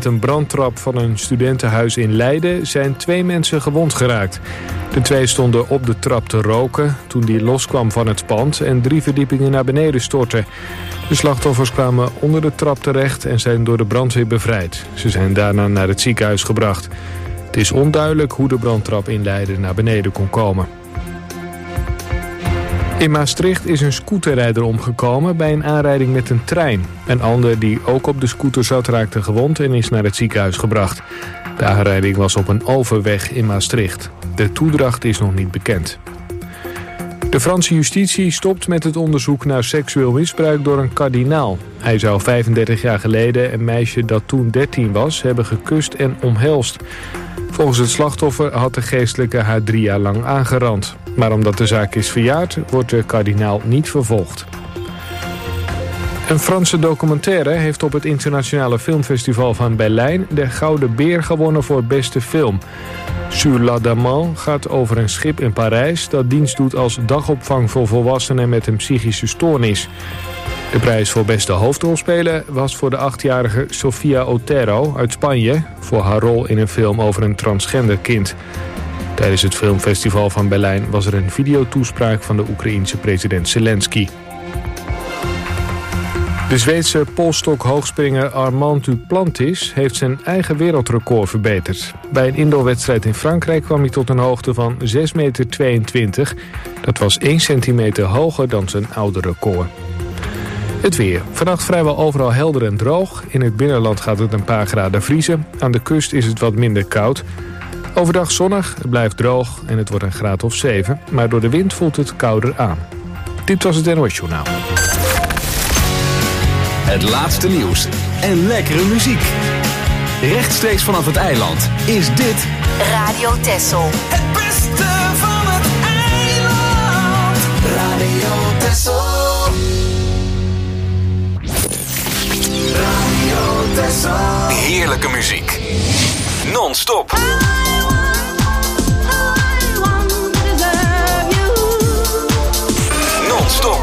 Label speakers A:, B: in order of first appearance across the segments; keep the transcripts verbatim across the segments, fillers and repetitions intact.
A: met een brandtrap van een studentenhuis in Leiden zijn twee mensen gewond geraakt. De twee stonden op de trap te roken toen die loskwam van het pand en drie verdiepingen naar beneden stortte. De slachtoffers kwamen onder de trap terecht en zijn door de brandweer bevrijd. Ze zijn daarna naar het ziekenhuis gebracht. Het is onduidelijk hoe de brandtrap in Leiden naar beneden kon komen. In Maastricht is een scooterrijder omgekomen bij een aanrijding met een trein. Een ander die ook op de scooter zat raakte gewond en is naar het ziekenhuis gebracht. De aanrijding was op een overweg in Maastricht. De toedracht is nog niet bekend. De Franse justitie stopt met het onderzoek naar seksueel misbruik door een kardinaal. Hij zou vijfendertig jaar geleden een meisje dat toen dertien was hebben gekust en omhelst. Volgens het slachtoffer had de geestelijke haar drie jaar lang aangerand. Maar omdat de zaak is verjaard, wordt de kardinaal niet vervolgd. Een Franse documentaire heeft op het internationale filmfestival van Berlijn de Gouden Beer gewonnen voor beste film. Sur la Daman gaat over een schip in Parijs dat dienst doet als dagopvang voor volwassenen met een psychische stoornis. De prijs voor beste hoofdrolspeler was voor de achtjarige Sofia Otero uit Spanje voor haar rol in een film over een transgender kind. Tijdens het filmfestival van Berlijn was er een videotoespraak van de Oekraïense president Zelensky. De Zweedse polstok-hoogspringer Armand Duplantis heeft zijn eigen wereldrecord verbeterd. Bij een indoorwedstrijd in Frankrijk kwam hij tot een hoogte van zes meter tweeëntwintig. Dat was één centimeter hoger dan zijn oude record. Het weer. Vannacht vrijwel overal helder en droog. In het binnenland gaat het een paar graden vriezen. Aan de kust is het wat minder koud. Overdag zonnig, het blijft droog en het wordt een graad of zeven. Maar door de wind voelt het kouder aan. Dit was het N O S Journaal.
B: Het laatste nieuws en lekkere muziek. Rechtstreeks vanaf het eiland is dit
C: Radio Texel.
D: Het beste van het eiland. Radio Texel. Radio Texel.
B: heerlijke muziek. Non-stop. Non-stop.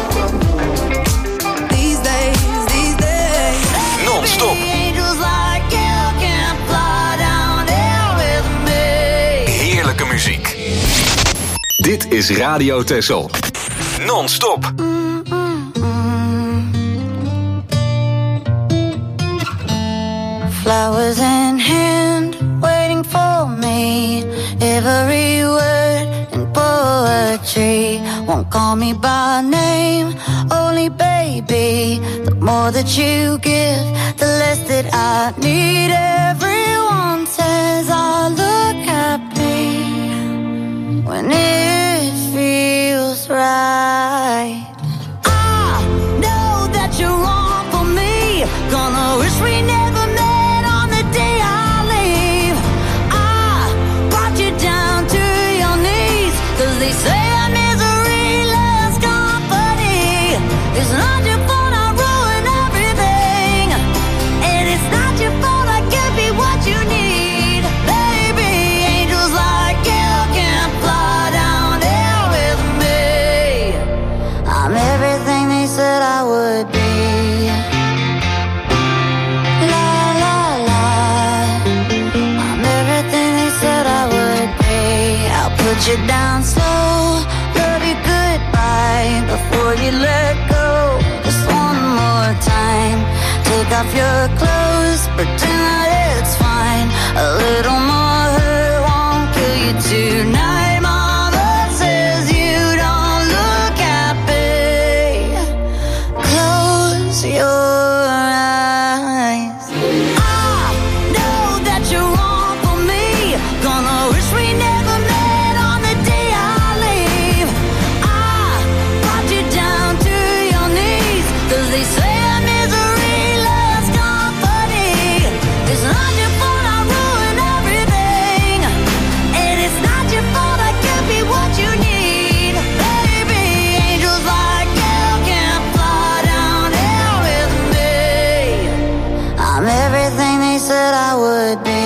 B: Non-stop. Heerlijke muziek. Dit is Radio Texel. Non-stop.
E: Flowers in hand, waiting for me. Every word in poetry won't call me by name, only baby. The more that you give, the less that I need. Everyone says I look happy when it feels right. I know that you're wrong for me. Gonna wish we never met on the day I leave. I brought you down to your knees, 'cause they say a misery loves company. It's not your fault I ruin everything, and it's not your fault I can't be what you need. Baby, angels like you can fly down here with me. I'm everything they said I would be. La la la, I'm everything they said I would be. I'll put you down slow, love you goodbye before you let go. Just one more time, take off your clothes, pretend that it's fine. A little more hurt won't kill you tonight. Mama says you don't look happy. Close your eyes. I know that you're wrong for me. Gonna wish we never met on the day I leave. I brought you down to your knees, 'cause they say a misery loves company. It's not your fault I ruin everything, and it's not your fault I can't be what you need. Baby, angels like you can fly down here with me. I'm everything they said I would be.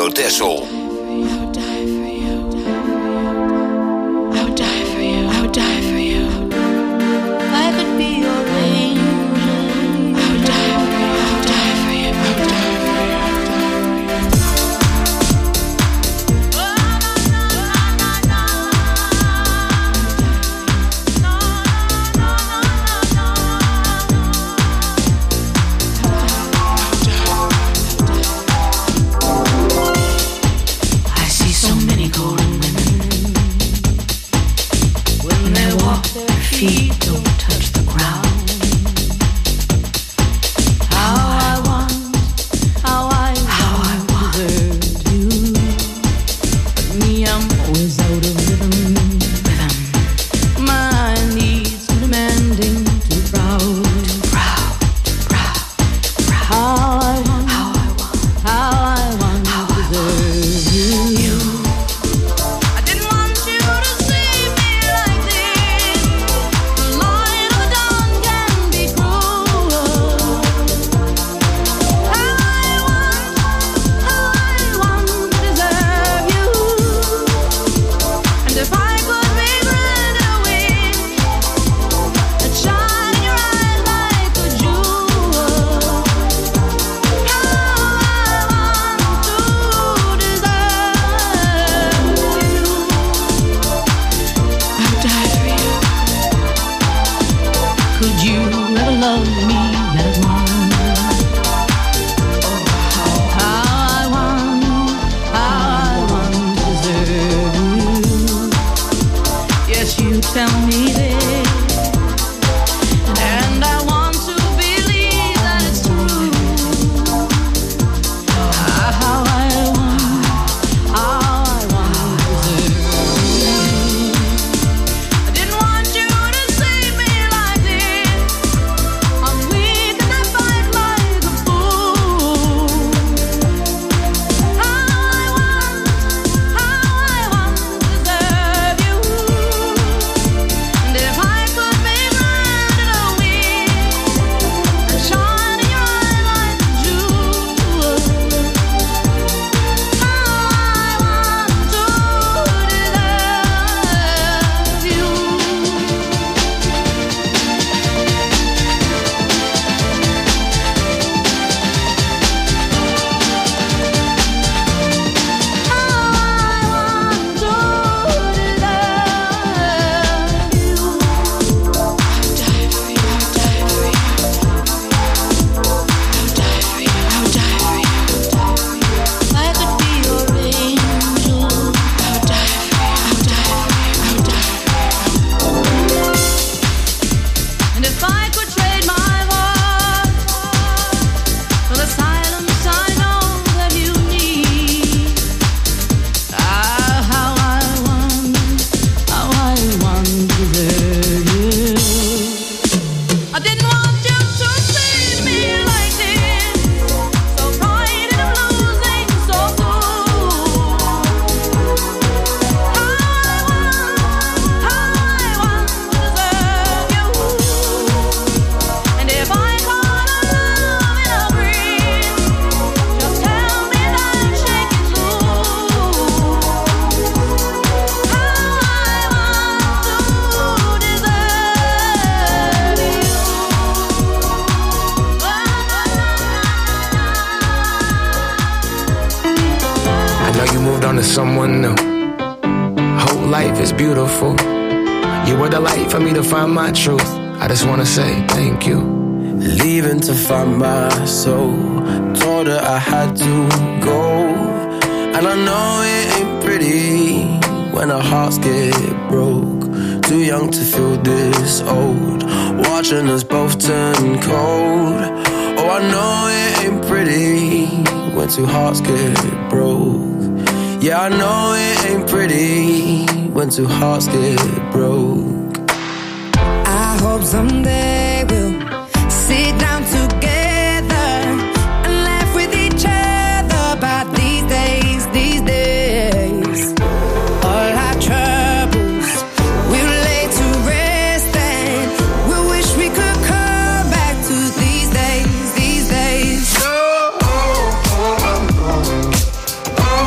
C: Radio Texel.
F: Someone new. Whole life is beautiful. You were the light for me to find my truth. I just wanna say thank you.
G: Leaving to find my soul. Told her I had to go. And I know it ain't pretty when our hearts get broke. Too young to feel this old. Watching us both turn cold. Oh, I know it ain't pretty when two hearts get broke. Yeah, I know it ain't pretty when two hearts get broke.
H: I hope someday we'll sit down together and laugh with each other about these days, these days. All our troubles we'll lay to rest and we'll wish we could come back to these days, these days.
F: Oh, oh, oh, oh.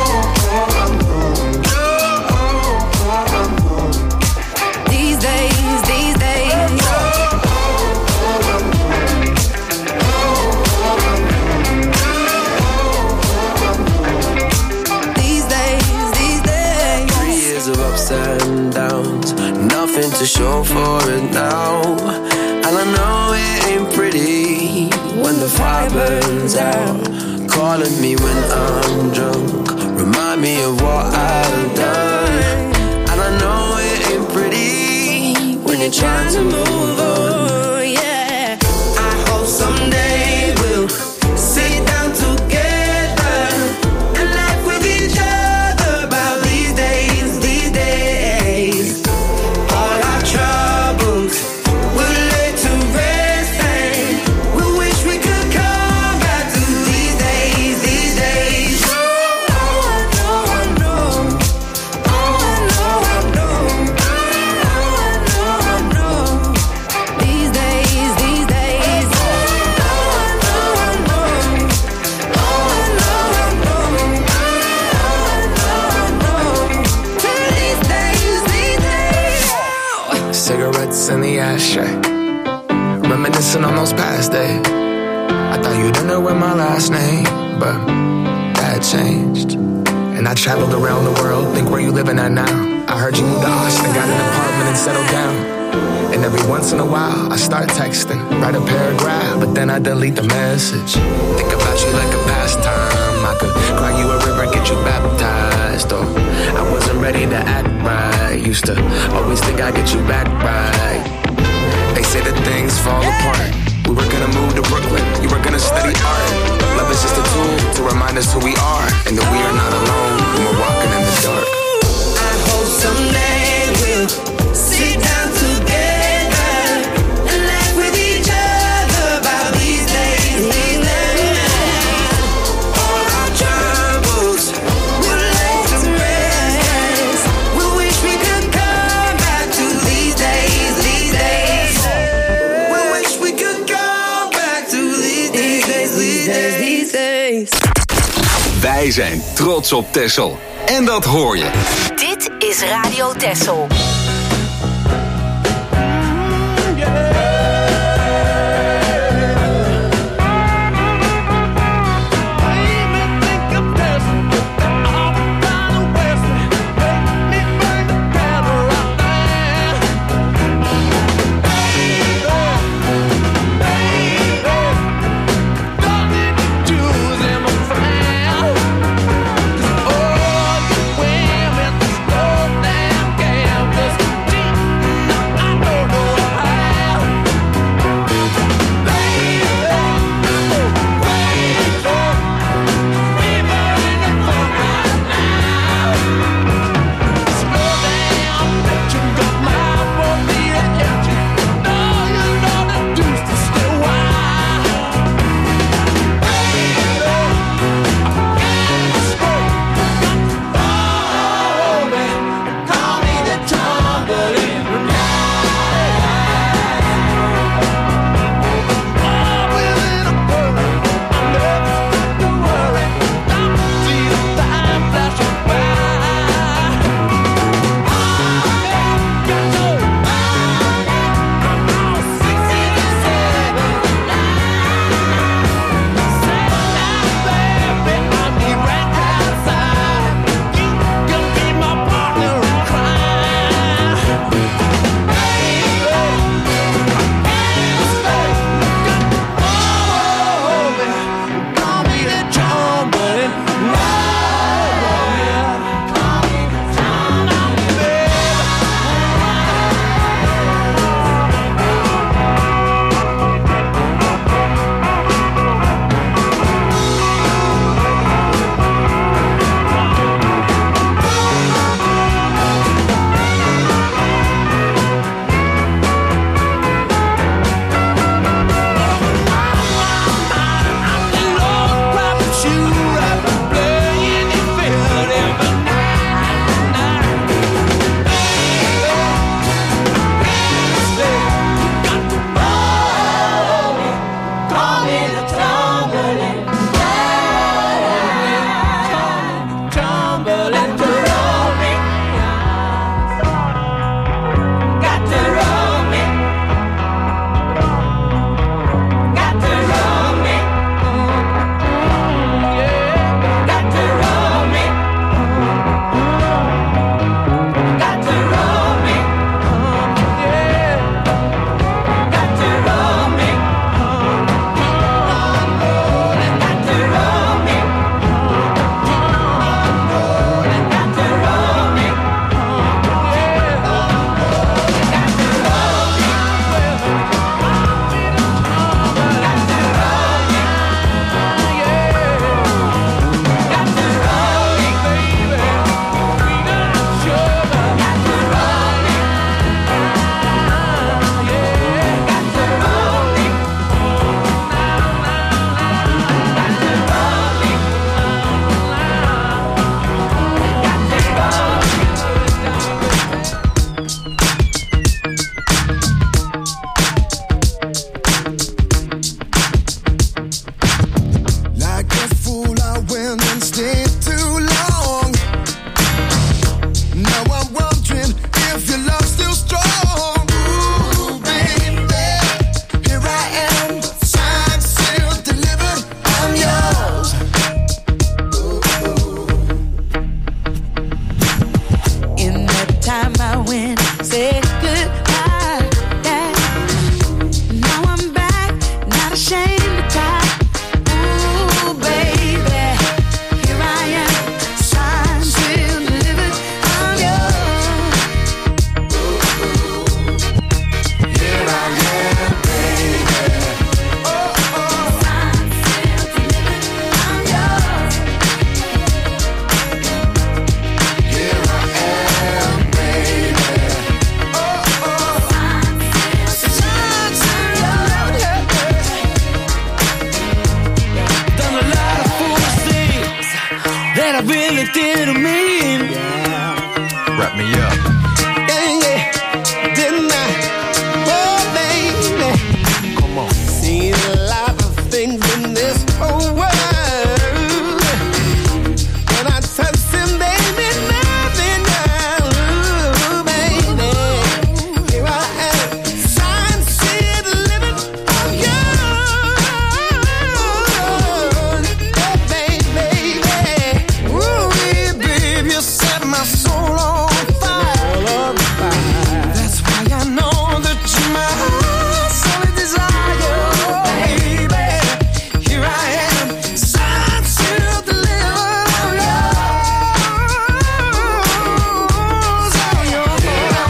G: show for it now. And I know it ain't pretty when the fire burns out. Calling me when I'm drunk, remind me of what I've done. And I know it ain't pretty when you're trying to move on. Yeah, I hope someday we'll sit down together and laugh with each other about these days, these days. All our troubles we'll lay to rest, and we wish we could come back to these days, these days. Oh, oh, I know, oh, I know, I know, oh, I know, I know. These days, these days. Oh, I know, I know, oh, I know, I know, oh, I know, I know. These days, these days.
F: Cigarettes in the ashtray, reminiscing on those past days. I thought you didn't know my last name, but that changed. And I traveled around the world, think where you living at now. I heard you moved to Austin, got an apartment and settled down. And every once in a while, I start texting, write a paragraph, but then I delete the message. Think about you like a pastime. I could cry you a river, get you baptized. Or I wasn't ready to act right. Used to always think I'd get you back right. They say that things fall apart. We were gonna move to Brooklyn, you were gonna study art. Love is just a tool to remind us who we are, and that we are not alone when we're walking in the dark.
G: I hope someday we'll sit down together and laugh with each other about these days, these days. All our troubles we'll lay to rest. We wish we could come back to these days, these days. We wish we could come back to these days, these days, these days.
B: Wij zijn trots op Texel. En dat hoor je.
C: Dit is Radio Texel.
D: Oh, you women, slow down, gamblers.
I: and stayed too long. Now I'm wondering if your love's still strong. Ooh, baby, here I am, signed, sealed, delivered, I'm yours. Ooh.
H: In that time I went, said goodbye, yeah. Now I'm back, not ashamed to cry. Ooh, baby, here I am, signed, sealed, delivered, I'm yours.
I: Here I am, baby. Oh, oh.
H: Signed, sealed, delivered, I'm yours.
I: Here I am, baby. Oh, oh.
H: Signed, sealed, delivered,
G: Done a lot of foolish things that I really didn't mean.
J: Wrap me up.
I: Yeah, yeah, didn't I? Oh, baby.
J: Come on.
I: Seen a lot of things in this whole world. When I touch them, baby, nothing else. Ooh, baby, here I am, signed, sealed, delivered, I'm yours. Oh, baby, ooh, baby, you set my soul on fire. That's why I know that you're my solid desire. Oh, baby, here I am, signed, sealed, delivered, I'm yours. I'm yours.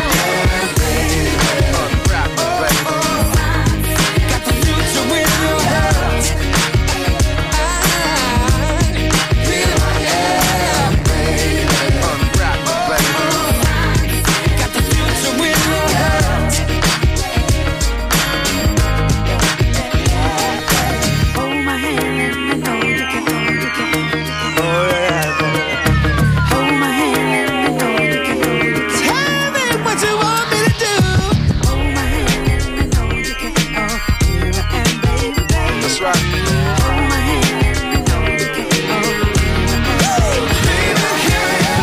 J: Wrap me, baby.
I: Got the future with your hands. Here I am, baby.
J: Unwrap me, baby.
I: Got the future with your hands.
H: hold my hand, let me know you can, you can, you can. Hold my hand, let me know you can, you can.
I: Tell me what you want me to do.
H: Hold my hand, let me know you can. Oh, here I am, baby, baby.
J: That's right.
H: Hold my hand, let me know you can. Oh,
I: Baby, here I am.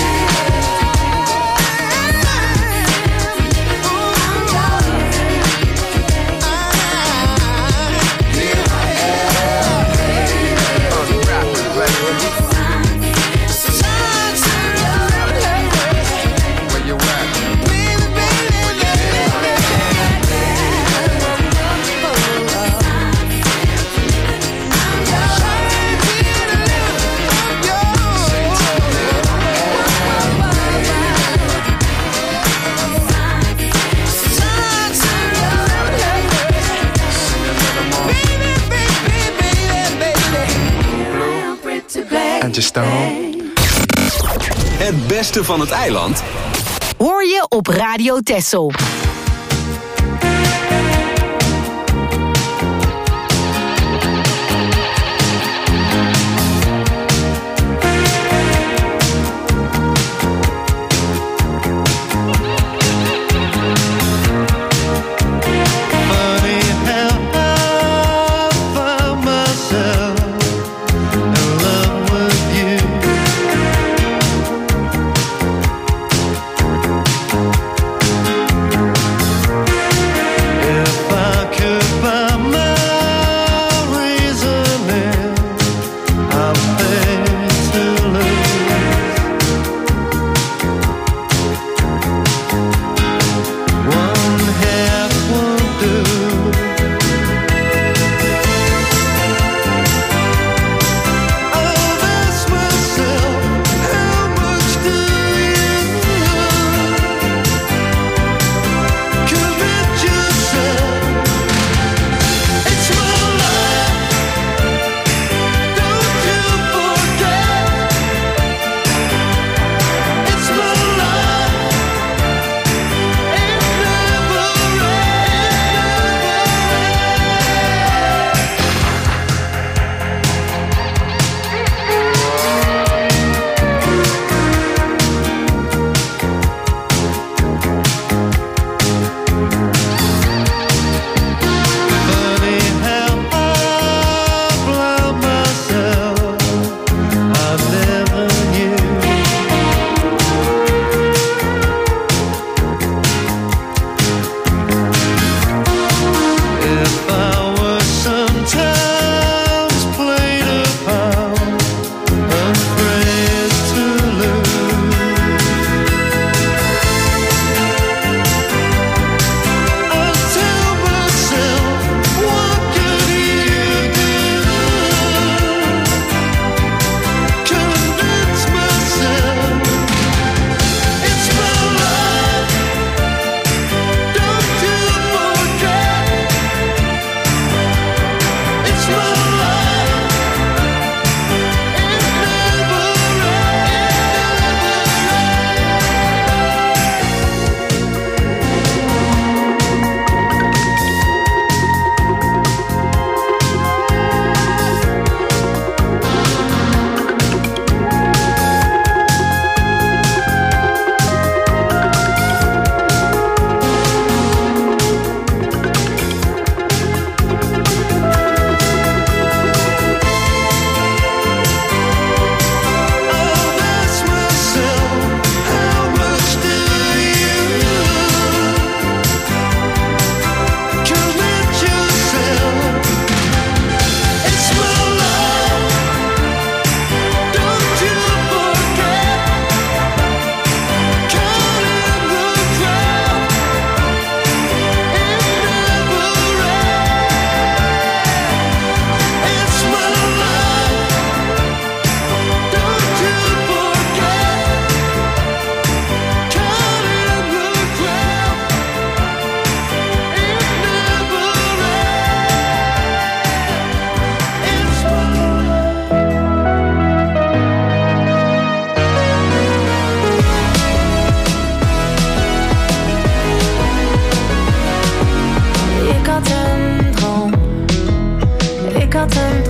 I: Here I
J: Unwrap me, baby. Where you at? And just stone.
B: Het beste van het eiland
C: Hoor je op Radio Texel.
K: Funny how I found myself in love with you.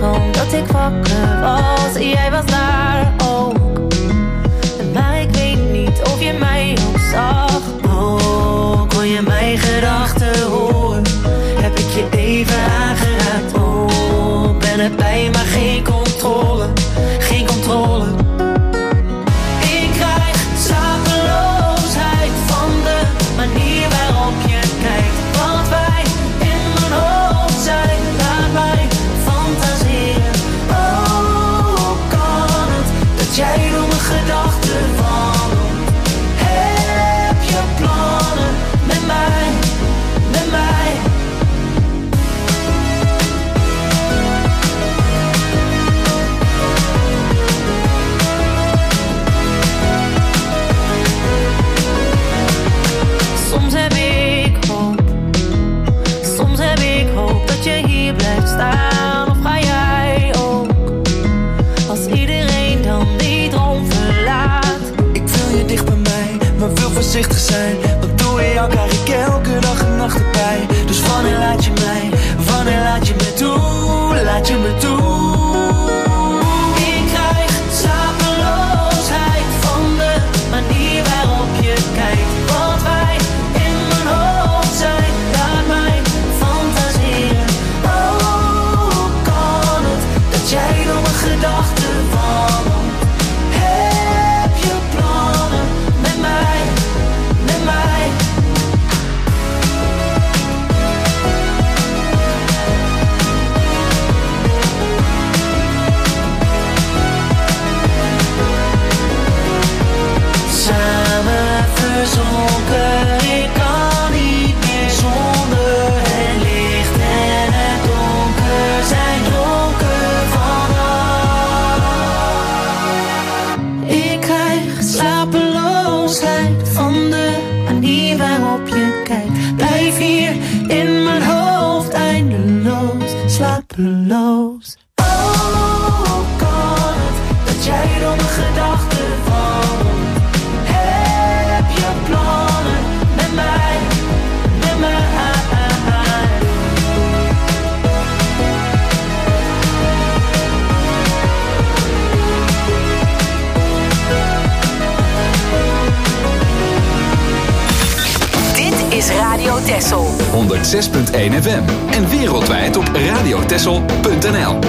L: droom dat ik wakker was en jij was daar ook. Maar ik weet niet of je mij ook zag. Oh, kon je mijn gedachten horen? Heb ik je even aangeraakt? Oh, ben erbij maar geen controle, geen controle. Ik krijg slapeloosheid van de manier waarop je kijkt. Wat wij in mijn hoofd zijn, laat mij fantaseren. Oh, hoe kan het dat jij door mijn gedachten wandelt? Heb je plannen met mij, met mij? Soms heb ik hoop, soms heb ik hoop dat je hier blijft staan. Of ga jij ook, als iedereen dan die droom verlaat?
M: Ik wil je dicht bij mij, maar wil voorzichtig zijn. Want door jou krijg ik elke dag en nacht erbij. Dus wanneer laat je mij, wanneer laat je me toe, laat je me toe.
L: Ik krijg slapeloosheid van de manier waarop je kijkt. Wat wij in mijn hoofd zijn, laat mij fantaseren. Oh, hoe kan het dat jij door mijn gedachten wandelt? Heb je plannen met mij, met mij? Samen verzonken, ik kan niet meer zonder. Het licht en het donker zijn dronken vanaf. Ik krijg slapeloosheid van de manier waarop je kijkt. Blijf hier in mijn hoofd eindeloos slapeloos. Oh, hoe kan het dat jij door mijn gedachten wandelt? Heb je plannen met mij, met mij?
C: Dit is Radio Texel.
B: honderd zes punt één F M en wereldwijd op radiotexel punt n l.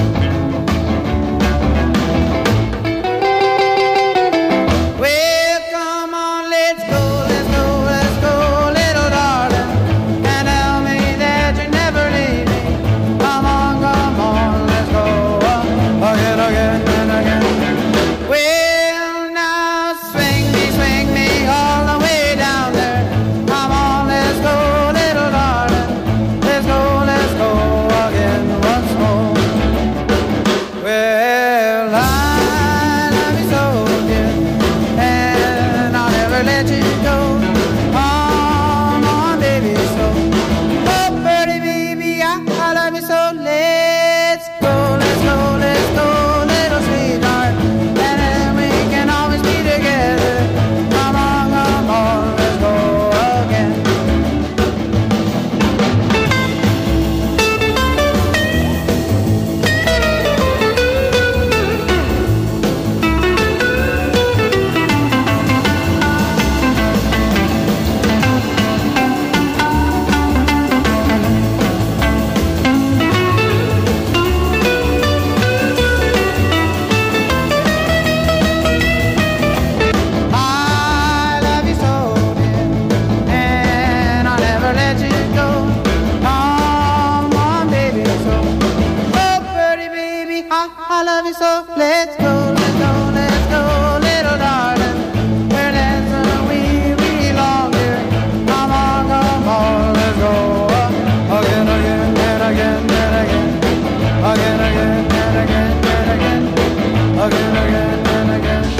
I: Well, come on, let's go, let's go, let's go, little darling. And tell me that you never leave me. Come on, come on, let's go again, again, and again. Well, now swing me, swing me all the way down there. Come on, let's go, little darling. Let's go, let's go again once more. Well, I love you so, dear, and I'll never let you go. Come on, baby, so. Oh, pretty baby, I, I love you so. Let's go, let's go, let's go, little sweetheart, and then we can always be together. Come on, come on, let's go again. I love you so, dear, and I'll never let you go. Come on, baby, so. Oh, pretty baby, I, I love you so. Let's go, let's go, let's go, little darling. Where dancing we belong, dear. Come on, come on, let's go again, again, and again, and again, again, again, and again, and again, again, again, and again, and again, again.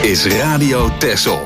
B: is Radio Texel.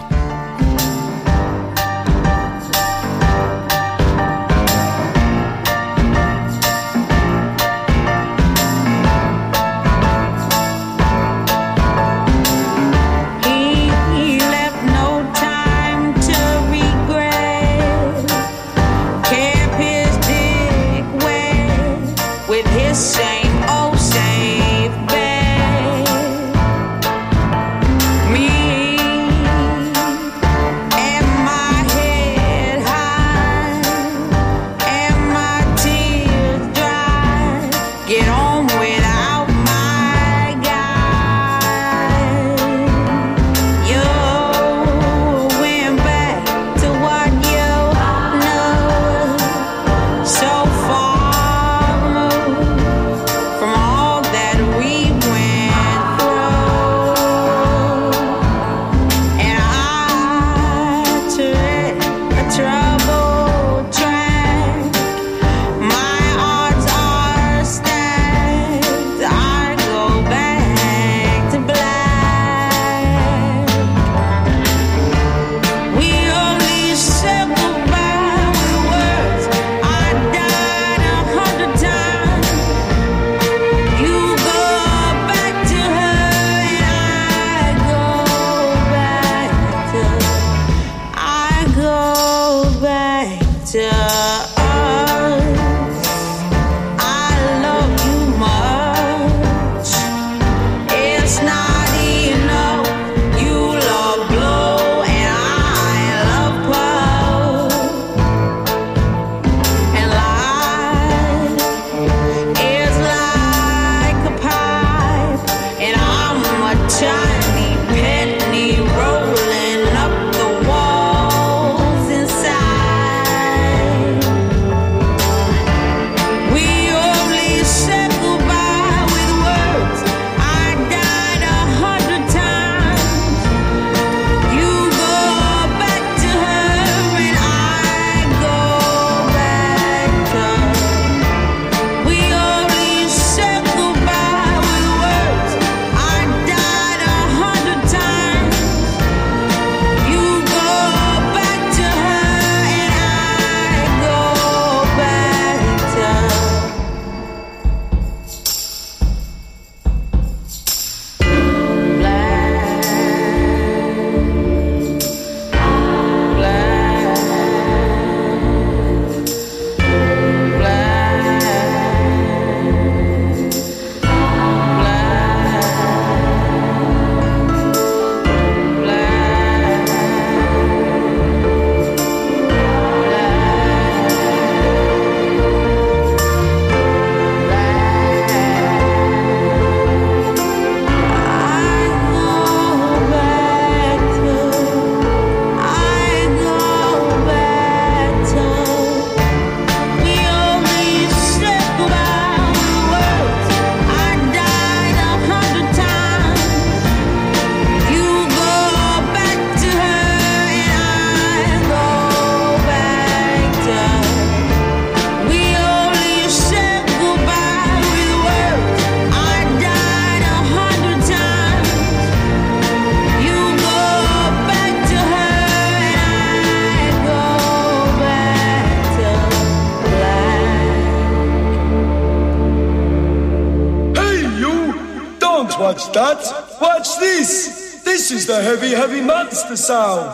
N: Watch that. Watch this. This is the heavy, heavy monster sound.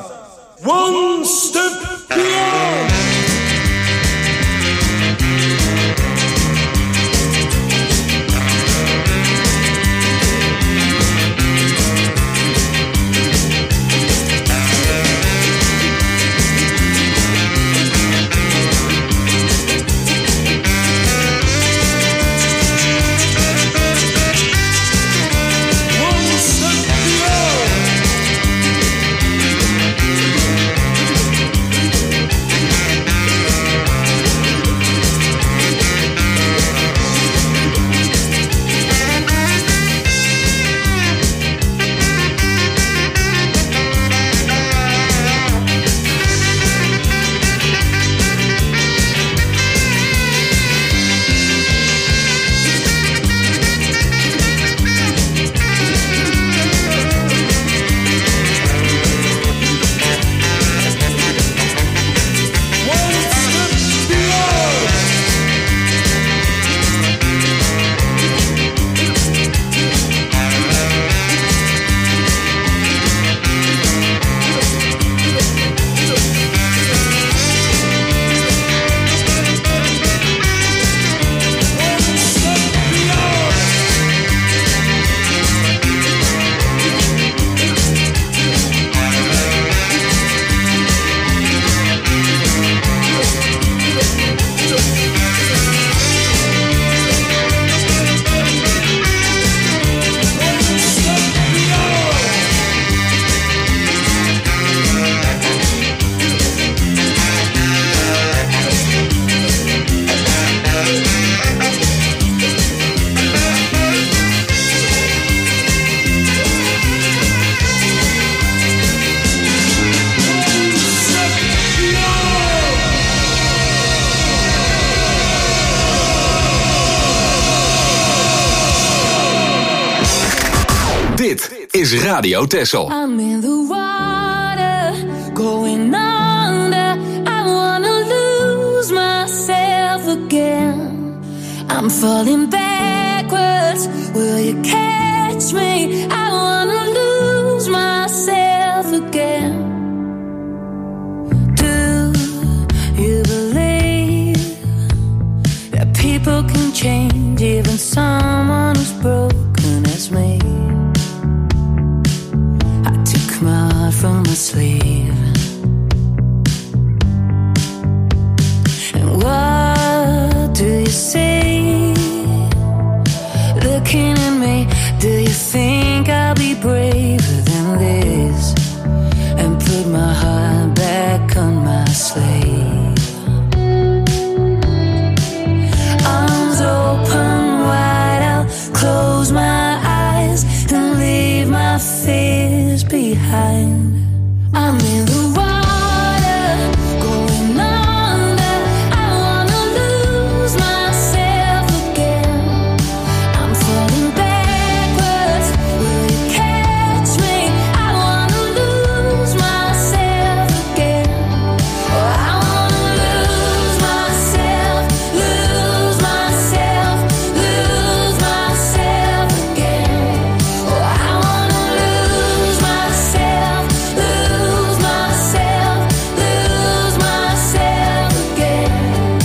N: One step beyond.
B: is Radio Texel.
L: I'm in the water, going under. I wanna lose myself again. I'm falling backwards. Will you catch me? I wanna lose myself again. Do you believe that people can change, even someone who's broken as me? My heart from my sleeve. And what do you see? Looking at me, do you think I'll be braver than this? And put my heart back on my sleeve. Arms open wide, I'll close my eyes and leave my fears behind. I'm in the water, going under. I wanna lose myself again. I'm falling backwards. Will you catch me? I wanna lose myself again. Oh, I wanna lose myself, lose myself, lose myself again. Oh, I wanna lose myself, lose myself, lose myself again.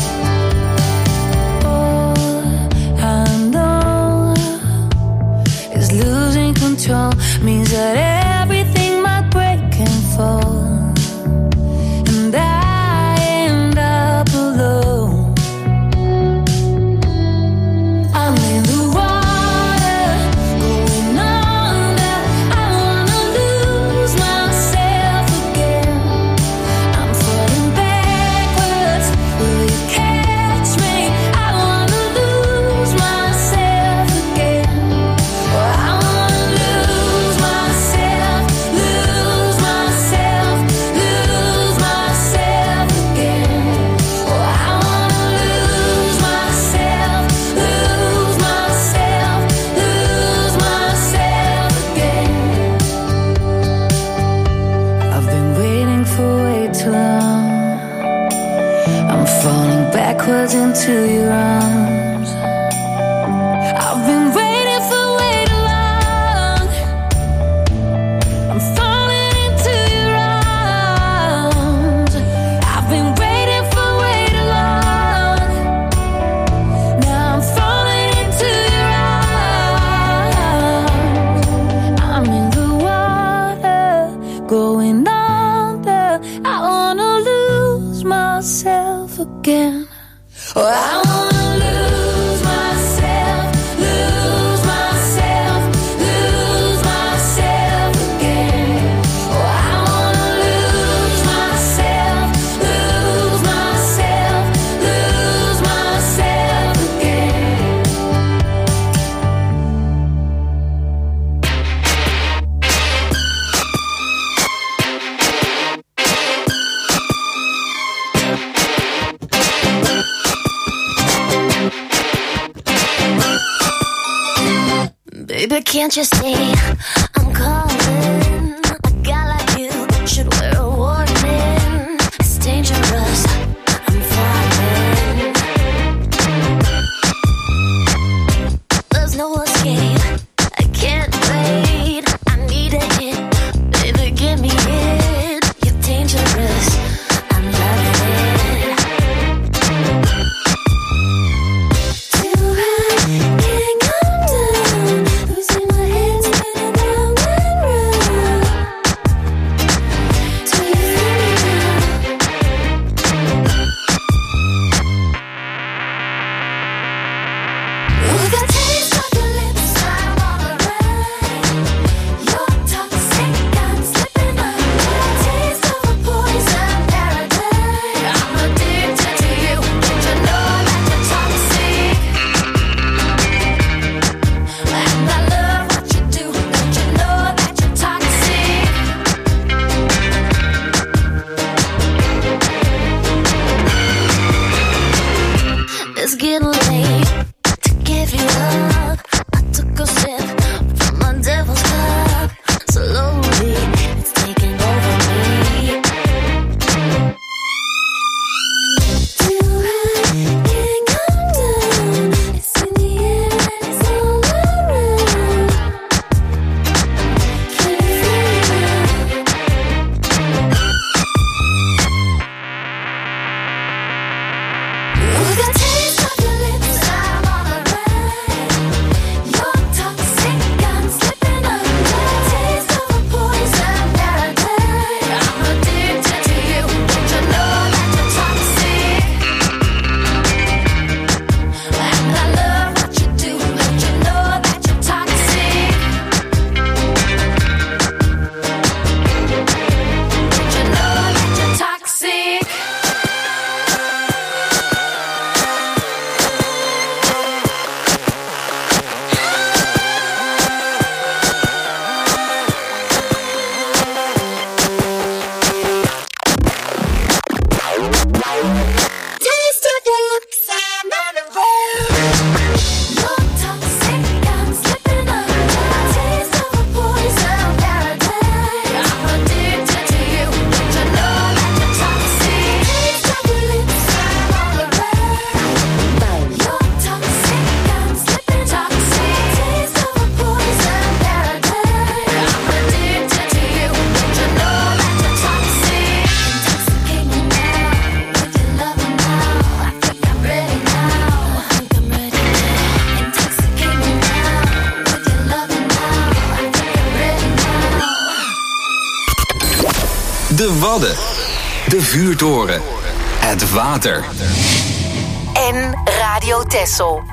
L: All I know is losing control means that everything might break and fall, and I end up alone. I'm in the water, going under. I wanna lose myself again. I'm falling backwards. Will you catch me? I wanna lose myself again. Oh, I wanna lose myself, lose myself, lose myself again. Oh, I wanna lose myself, lose myself, lose myself again. I've been waiting for way too long. I'm falling backwards into your arms. I've been waiting for way too long. I'm falling into your arms. I've been waiting for way too long. Now I'm falling into your arms. I'm in the water, going under. I wanna lose myself again. Oh, I wanna lose myself, lose myself, lose myself again. Oh, I wanna lose myself, lose myself, lose myself again.
O: Baby, can't you see I'm calling? A guy like you should wear a warning. It's dangerous, I'm falling. There's no escape, I can't wait. I need a hit, baby, give me it. You're dangerous, I'm loving it. Too high, can't come down. Losing my head, spinning round.
B: De Wadden. De Vuurtoren. Het water.
C: En Radio Texel.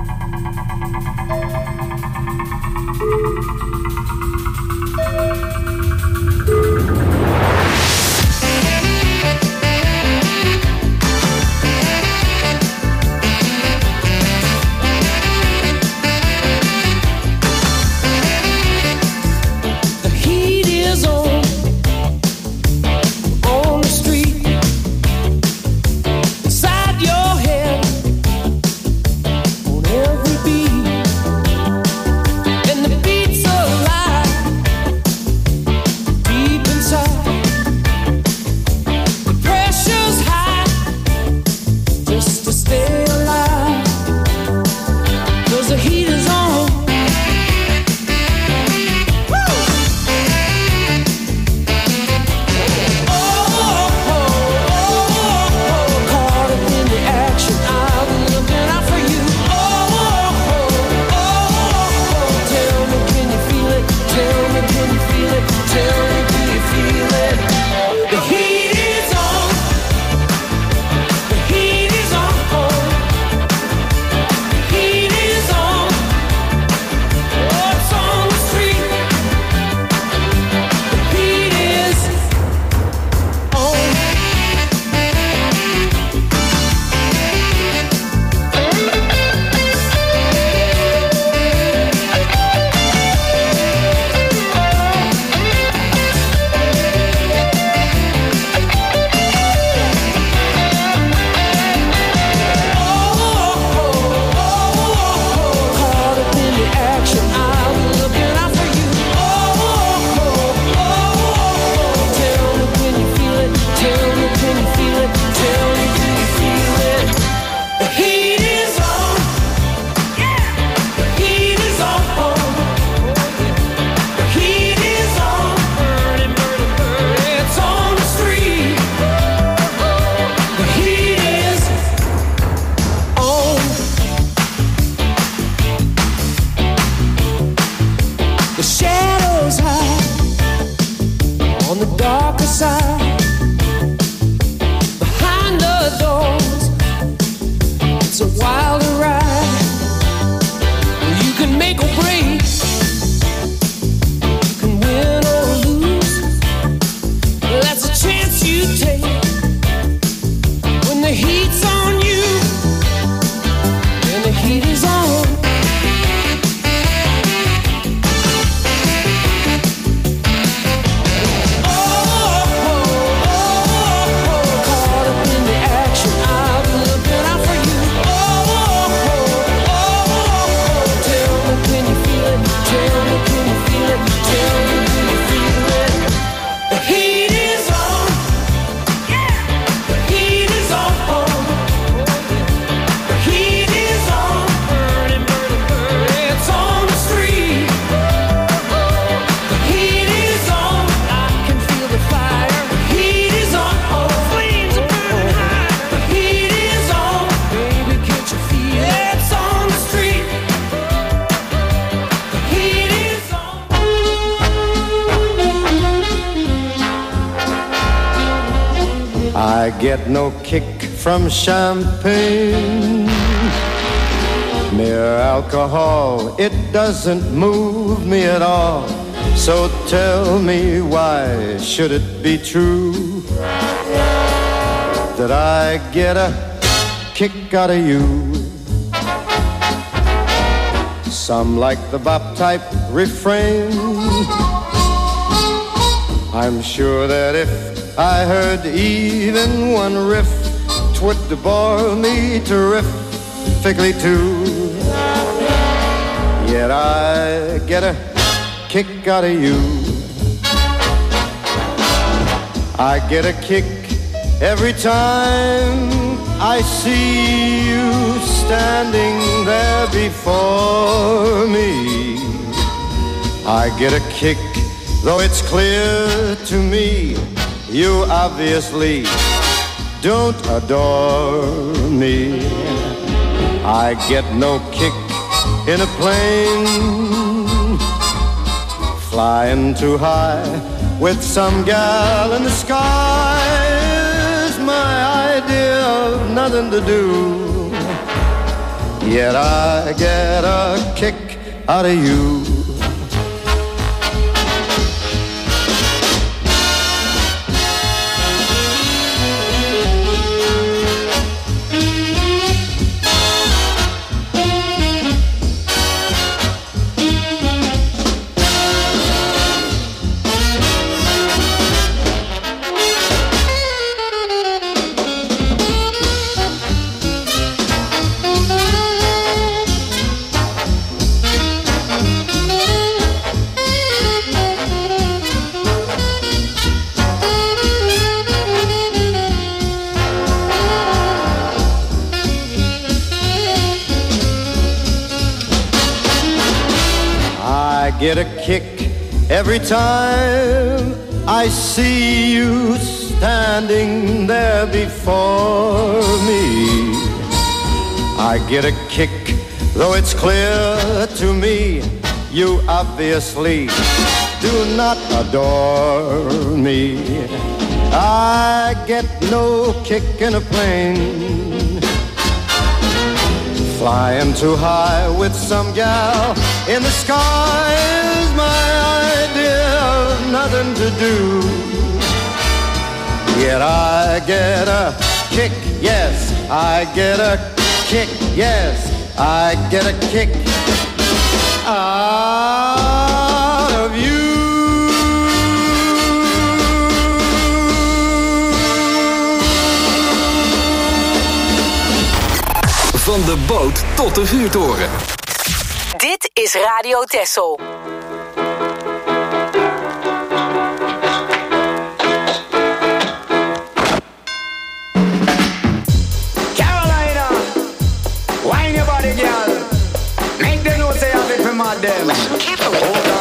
P: I get no kick from champagne. Mere alcohol, it doesn't move me at all. So tell me, why should it be true that I get a kick out of you? Some like the bop type refrain. I'm sure that if I heard even one riff, 'twould bore me terrifically too. Yet I get a kick out of you. I get a kick every time I see you standing there before me. I get a kick, though it's clear to me you obviously don't adore me. I get no kick in a plane flying too high with some gal in the sky is my idea of nothing to do. Yet I get a kick out of you. Get a kick every time I see you standing there before me. I get a kick, though it's clear to me you obviously do not adore me. I get no kick in a plane, flying too high with some gal in the sky is my idea of nothing to do. Yet I get a kick, yes, I get a kick, yes, I get a kick out of you.
B: Van de boot tot de vuurtoren.
C: Dit is Radio Texel.
Q: Carolina, wine your body, girl. Make them know say I've been from my them. Oh, Carolina.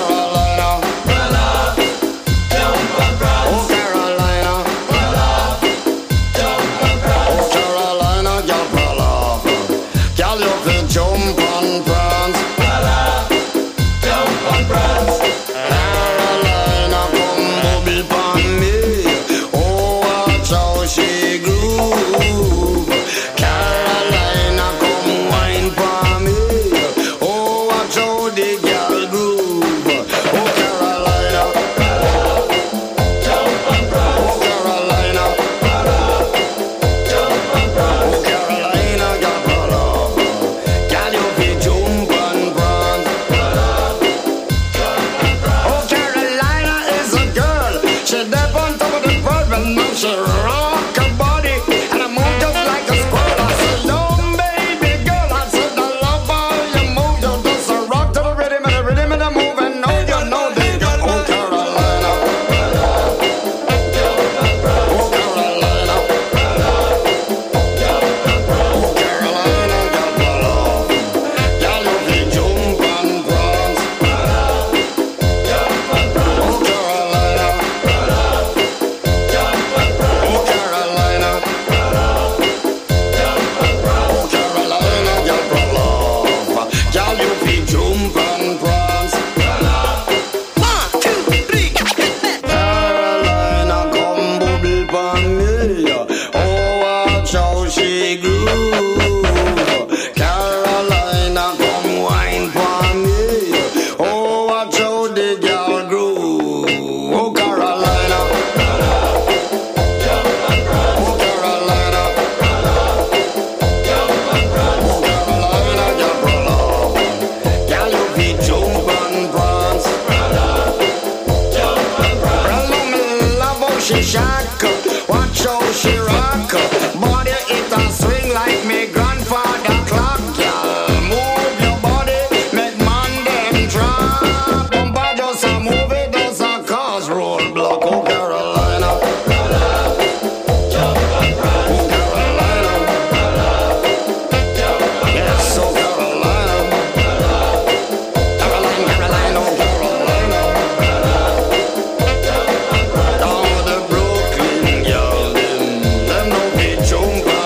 Q: Jump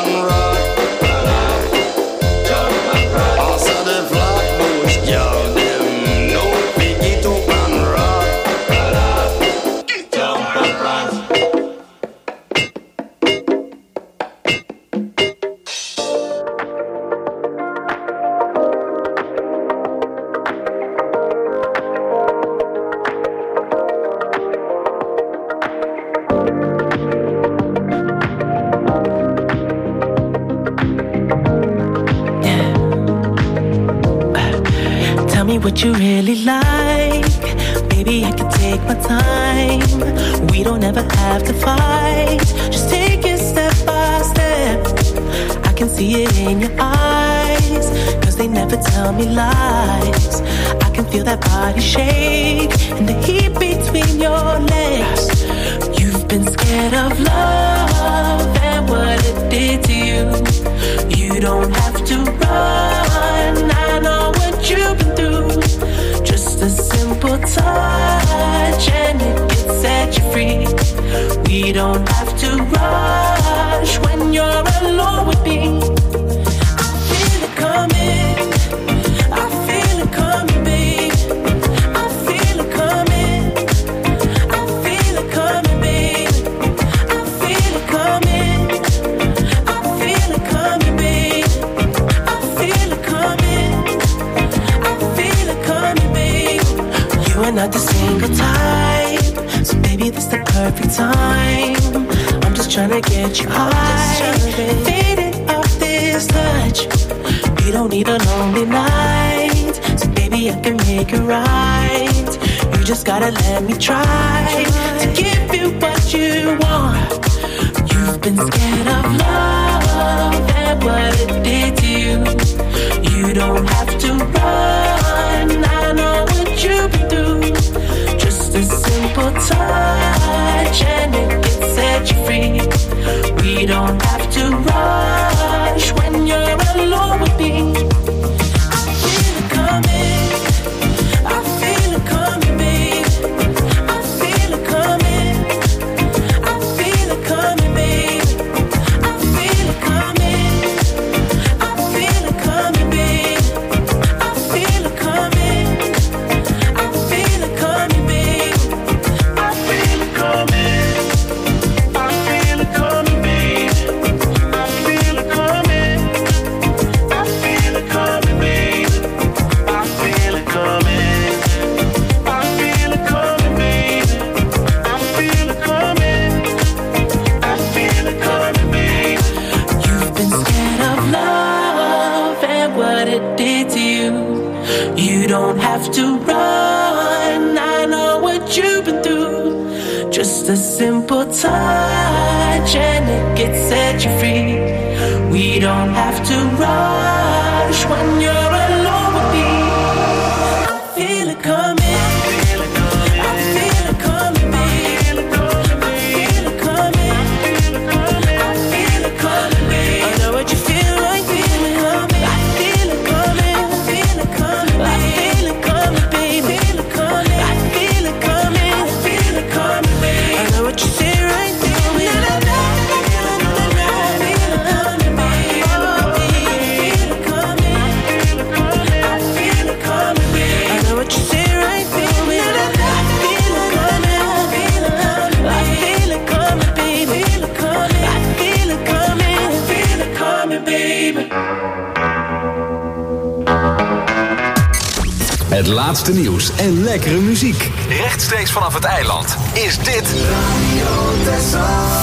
R: What you really like, baby, I can take my time. We don't ever have to fight, just take it step by step. I can see it in your eyes, cause they never tell me lies. I can feel that body shake and the heat between your legs. You've been scared of love and what it did to you. You don't have to run, I know what you've been through. Just a simple touch and it can set you free. We don't have to rush when you're alone with me. I feel it coming, I feel it coming, babe. I feel it coming, I feel it coming, babe. I feel it coming, I feel it coming, babe. I feel it coming, I feel it coming, babe. You are not the single type, so baby, this the perfect time. I'm just tryna get you high, faded off this touch. We don't need a lonely night, so baby, I can make it right. You just gotta let me try to give you what you want. You've been scared of love and what it did to you. You don't have to run, I know what you've been through. Just a simple touch and it can set you free. We don't have to rush when you're alone with me. I feel it coming, I feel it coming, babe. I feel it coming, I feel it coming, babe. I feel it coming, I feel it coming, babe. I feel it coming, I feel it coming, babe. I feel it coming, I feel it coming, babe. I feel it coming, I feel it coming, babe. I feel it coming, I feel it coming, babe. I feel it coming, I feel it coming, babe. You've been scared of love and what it did to you. You don't have to run, I know what you've been through. Just a simple touch and it can set you free. We don't have to rush when you're alone with me. I feel it coming, I feel it coming, babe. I feel it coming, I feel it coming, babe. I know what you feel like, feel it coming. I feel it coming, I feel it coming, I feel it coming, babe. I feel it coming, I feel it coming, I feel it coming, babe. I know what you say right through me. I feel it coming, babe. I feel it coming, I feel it coming, babe. I know what you say right through me. I feel it coming, I feel it coming, I feel it coming, babe. I feel it coming, I feel it coming, I feel it coming, babe.
B: Het laatste nieuws en lekkere muziek. Rechtstreeks vanaf het eiland is dit Radio Texel.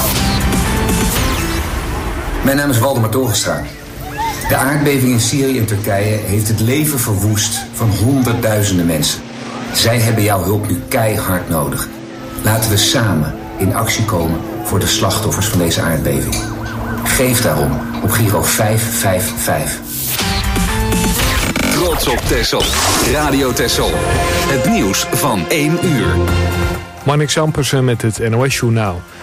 S: Mijn naam is Waldemar Torenstra. De aardbeving in Syrië en Turkije heeft het leven verwoest van honderdduizenden mensen. Zij hebben jouw hulp nu keihard nodig. Laten we samen in actie komen voor de slachtoffers van deze aardbeving. Geef daarom op Giro vijf vijf vijf.
B: Trots op Texel. Radio Texel. Het nieuws van één uur.
A: Marnix Ampersen met het N O S-journaal.